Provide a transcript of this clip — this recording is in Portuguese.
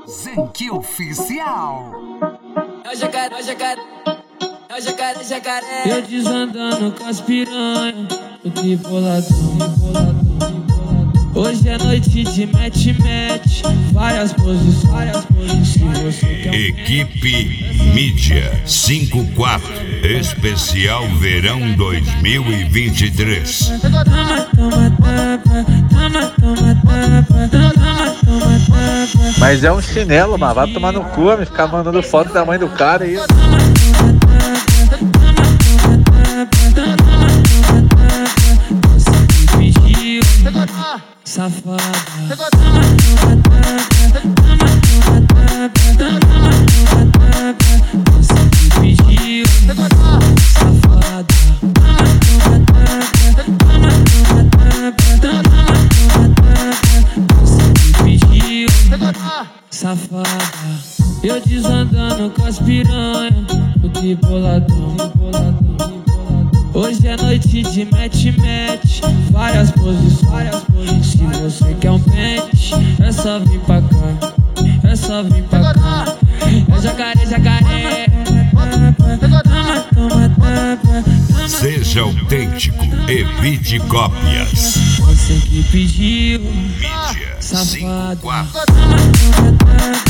Zenki Oficial. É o jacaré, é o jacaré, é o jacaré, jacaré. Eu desandando com as piranha, o triboladão. Hoje é noite de match, várias posições. Se você quer Equipe Mídia 54 Especial Verão 2023. Mas é um chinelo, mano. Vai tomar no cu, me ficar mandando foto da mãe do cara aí. Safada, você que pediu, safada, você que pediu, safada. Eu desandando com as piranha, o triboladão. Hoje é noite de match, várias posições. Se você quer um pente, é só vir pra cá, é só vir pra cá. É jacaré, jacaré. Seja autêntico, evite cópias. Você que pediu, Mídia safada. 54.